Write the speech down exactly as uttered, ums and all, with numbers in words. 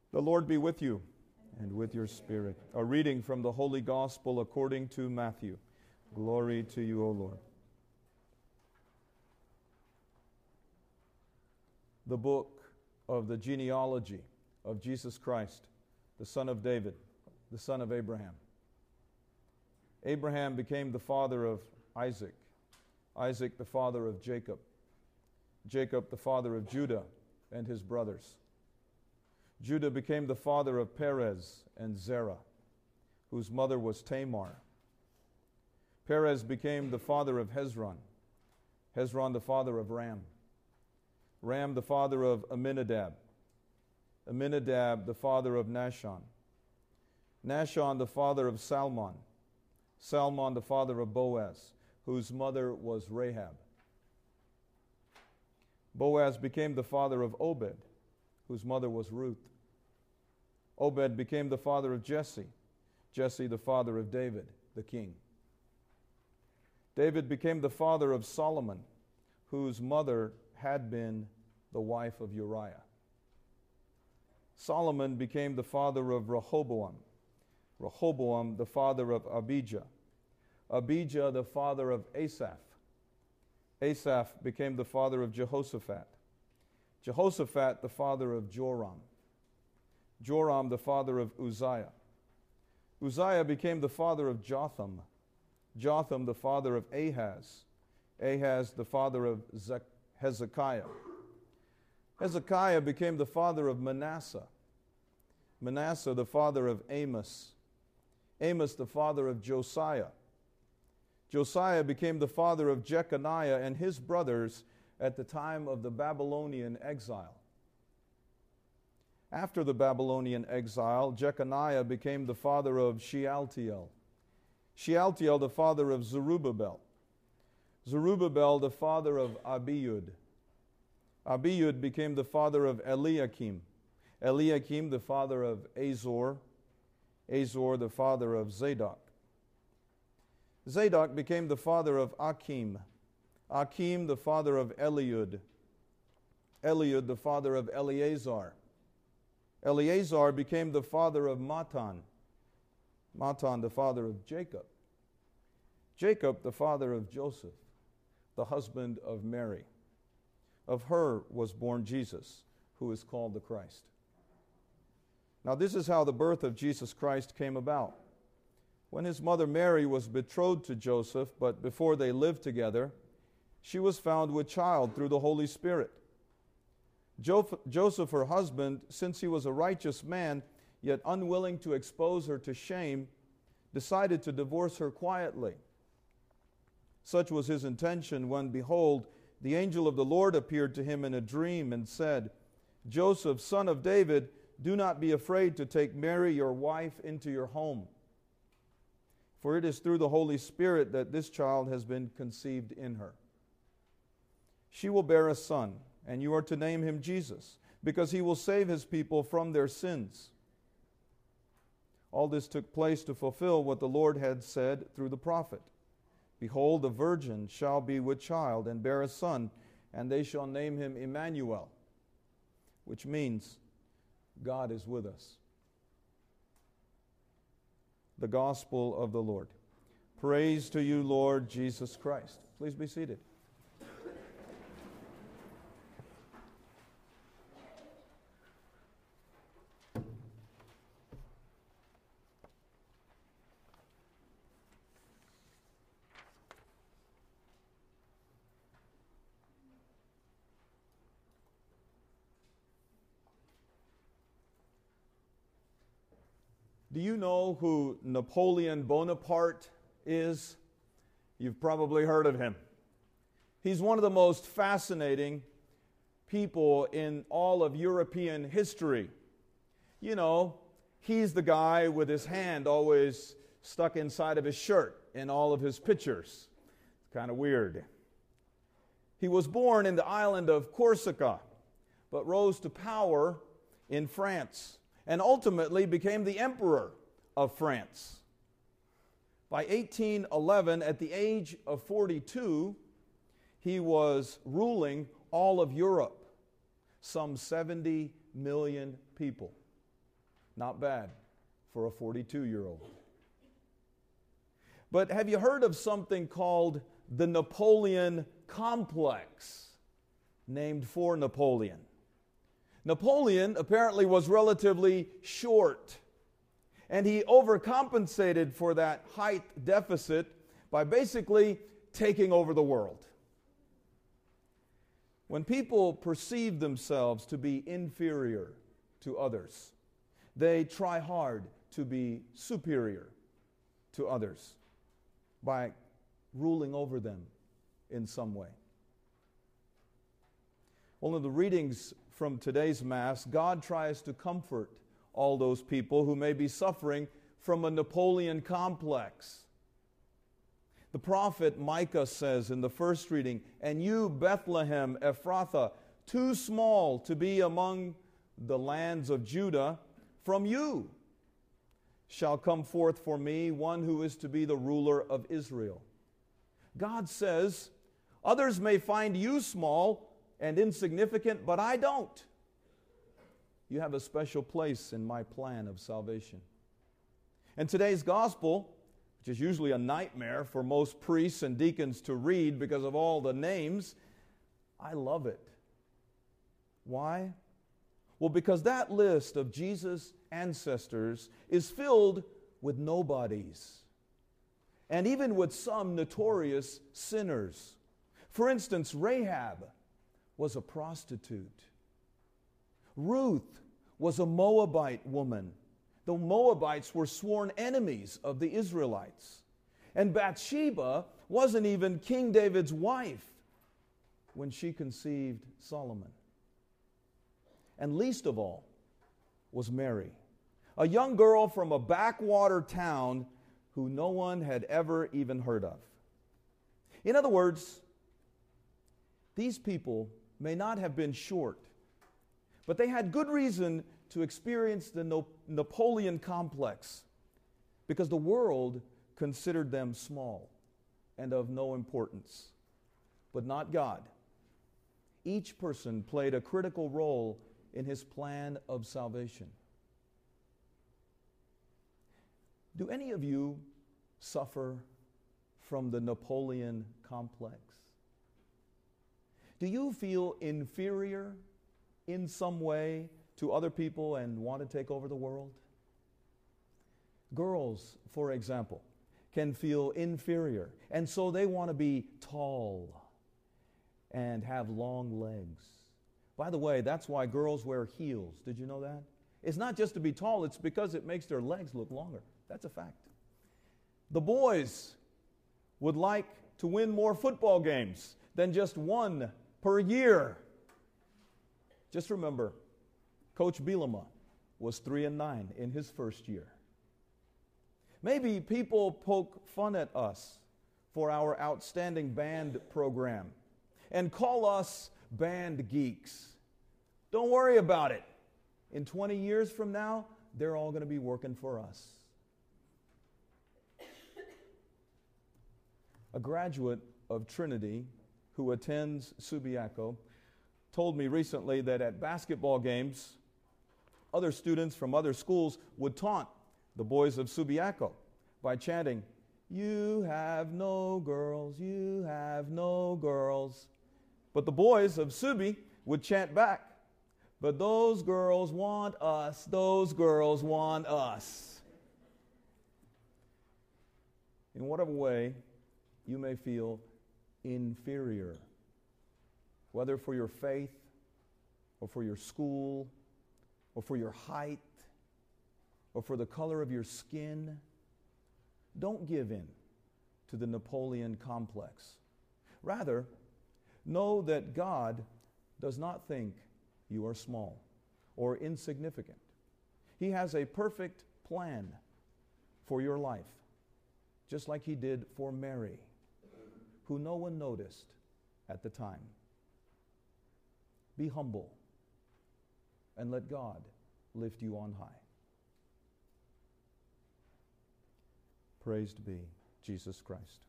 The Lord be with you and with your spirit. A reading from the Holy Gospel according to Matthew. Glory to you, O Lord. The book of the genealogy of Jesus Christ, the son of David, the son of Abraham. Abraham became the father of Isaac, Isaac the father of Jacob, Jacob the father of Judah and his brothers. Judah became the father of Perez and Zerah, whose mother was Tamar. Perez became the father of Hezron, Hezron the father of Ram, Ram the father of Amminadab, Amminadab the father of Nahshon, Nahshon the father of Salmon, Salmon the father of Boaz, whose mother was Rahab. Boaz became the father of Obed, whose mother was Ruth. Obed became the father of Jesse, Jesse the father of David, the king. David became the father of Solomon, whose mother had been the wife of Uriah. Solomon became the father of Rehoboam, Rehoboam the father of Abijah, Abijah the father of Asaph. Asaph became the father of Jehoshaphat, Jehoshaphat the father of Joram, Joram the father of Uzziah. Uzziah became the father of Jotham, Jotham the father of Ahaz, Ahaz the father of Ze- Hezekiah. Hezekiah became the father of Manasseh, Manasseh the father of Amos, Amos the father of Josiah. Josiah became the father of Jeconiah and his brothers at the time of the Babylonian exile. After the Babylonian exile, Jeconiah became the father of Shealtiel, Shealtiel the father of Zerubbabel, Zerubbabel the father of Abiud, Abiud became the father of Eliakim, Eliakim the father of Azor, Azor the father of Zadok. Zadok became the father of Achim, Achim the father of Eliud, Eliud the father of Eleazar. Eleazar became the father of Matan, Matan the father of Jacob, Jacob the father of Joseph, the husband of Mary. Of her was born Jesus, who is called the Christ. Now this is how the birth of Jesus Christ came about. When his mother Mary was betrothed to Joseph, but before they lived together, she was found with child through the Holy Spirit. Jo- Joseph, her husband, since he was a righteous man, yet unwilling to expose her to shame, decided to divorce her quietly. Such was his intention when, behold, the angel of the Lord appeared to him in a dream and said, Joseph, son of David, do not be afraid to take Mary, your wife, into your home. For it is through the Holy Spirit that this child has been conceived in her. She will bear a son, and you are to name him Jesus, because he will save his people from their sins. All this took place to fulfill what the Lord had said through the prophet. Behold, the virgin shall be with child and bear a son, and they shall name him Emmanuel, which means God is with us. The Gospel of the Lord. Praise to you, Lord Jesus Christ. Please be seated. Do you know who Napoleon Bonaparte is? You've probably heard of him. He's one of the most fascinating people in all of European history. You know, he's the guy with his hand always stuck inside of his shirt in all of his pictures. It's kind of weird. He was born in the island of Corsica, but rose to power in France, and ultimately became the emperor of France. By eighteen eleven, at the age of forty-two, he was ruling all of Europe, some seventy million people. Not bad for a forty-two-year-old. But have you heard of something called the Napoleon Complex, named for Napoleon? Napoleon apparently was relatively short, and he overcompensated for that height deficit by basically taking over the world. When people perceive themselves to be inferior to others, they try hard to be superior to others by ruling over them in some way. Well, in the readings from today's Mass, God tries to comfort all those people who may be suffering from a Napoleon complex. The prophet Micah says in the first reading, "And you, Bethlehem Ephrathah, too small to be among the lands of Judah, from you shall come forth for me one who is to be the ruler of Israel." God says, others may find you small and insignificant, but I don't. You have a special place in my plan of salvation. And today's gospel, which is usually a nightmare for most priests and deacons to read because of all the names, I love it. Why? Well, because that list of Jesus' ancestors is filled with nobodies, and even with some notorious sinners. For instance, Rahab was a prostitute. Ruth was a Moabite woman. The Moabites were sworn enemies of the Israelites. And Bathsheba wasn't even King David's wife when she conceived Solomon. And least of all was Mary, a young girl from a backwater town who no one had ever even heard of. In other words, these people may not have been short, but they had good reason to experience the no- Napoleon complex because the world considered them small and of no importance. But not God. Each person played a critical role in his plan of salvation. Do any of you suffer from the Napoleon complex? Do you feel inferior in some way to other people and want to take over the world? Girls, for example, can feel inferior, and so they want to be tall and have long legs. By the way, that's why girls wear heels. Did you know that? It's not just to be tall, it's because it makes their legs look longer. That's a fact. The boys would like to win more football games than just one per year. Just remember, Coach Bielema was three and nine in his first year. Maybe people poke fun at us for our outstanding band program and call us band geeks. Don't worry about it. In twenty years from now, they're all going to be working for us. A graduate of Trinity who attends Subiaco told me recently that at basketball games, other students from other schools would taunt the boys of Subiaco by chanting, "You have no girls, you have no girls." But the boys of Subi would chant back, "But those girls want us, those girls want us." In whatever way you may feel inferior, whether for your faith or for your school or for your height or for the color of your skin, don't give in to the Napoleon complex. Rather, know that God does not think you are small or insignificant. He has a perfect plan for your life, just like He did for Mary, who no one noticed at the time. Be humble and let God lift you on high. Praised be Jesus Christ.